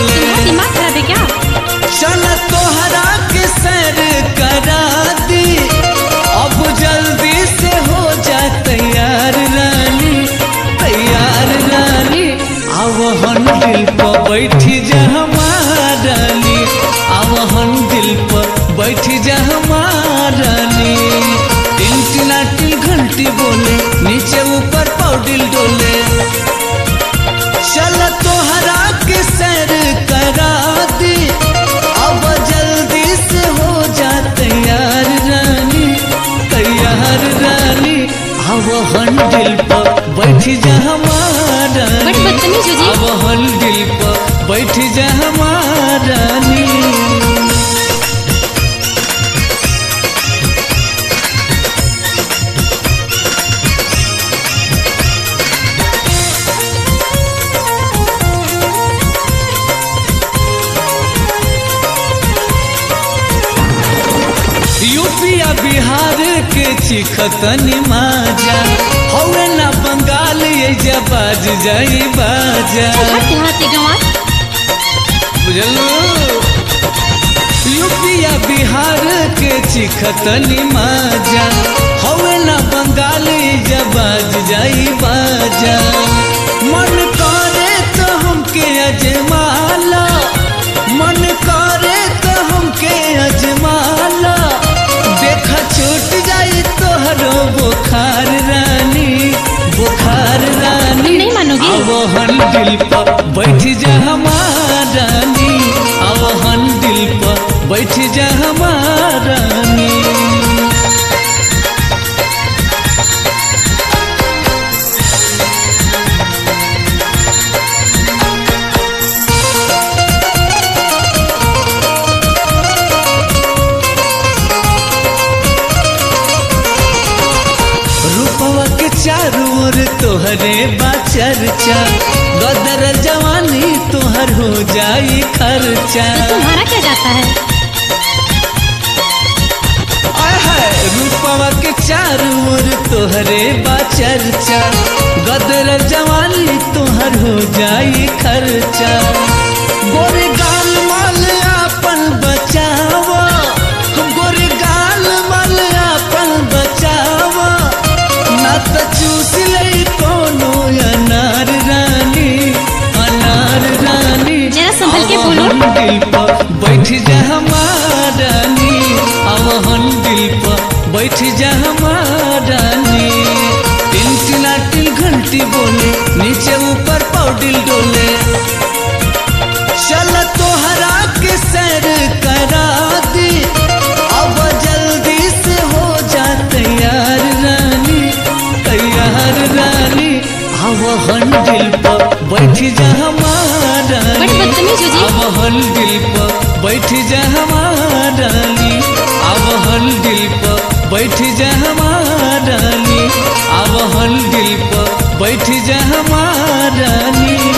डोले। दिमाग खराब है क्या? चल तोहरा के सैर करा दी, अब जल्दी से हो जा तैयार रानी, तैयार रानी। आवहन दिल पर बैठी जा हमारानी, आवहन दिल पर बैठी जा हमारानी। टिन घंटी बोले, नीचे ऊपर पौडिल डोले। चल तोहरा के सैर करा दी, अब जल्दी से हो जा तैयार रानी, तैयार रानी। आवहन दिल पर बैठी जा हमारानी, आवहन दिल पर बैठी जा हमारानी। यूपिया बिहार के चिखतनी माजा, हवे ना बंगाल ये जा बाज जाई बाजा। बुझलो यूपिया बिहार के चिखतनी माजा, हवे ना बंगाल ये जा बाज जाई बाजा। मन करे तो हमके अजमाला, मन करे तो हमके अजमाला। देखा छूट जाई तोहरो बुखार रानी, बुखार रानी। नहीं मानोगी? आवहन दिल पर बैठ जा हमारानी, आवहन दिल पर बैठ जा हमारानी। रूपवा के चारू ओर तोहरे बा चर्चा, गदर जवानी तोहर हो जाई खर्चा। तो तुम्हारा क्या जाता है? रूपवा के चारू ओर तोहरे बा चर्चा, गदर जवानी तोहर हो जाई खर्चा। गोरे गाल माल अपन बचावा, गोरे गाल माल अपन बचावा, ना तो चूस ले कोनो अनार रानी, अनार रानी। जरा संभल के बोलो। आवहन दिल पर बैठ जा हमारानी, आवहन दिल पर बैठ जा हमारानी। टिन घंटी बोले, नीचे ऊपर पौडिल डोले। चल तोहरा के सैर करा दी, अब जल्दी से हो जा तैयार रानी, तैयार रानी। आवहन दिल पर बैठ जा हमारानी, आवहन दिल पर बैठ जा हमारानी, आवहन दिल पर बैठ जा हमारानी, आवहन दिल पर बैठ जा हमारानी।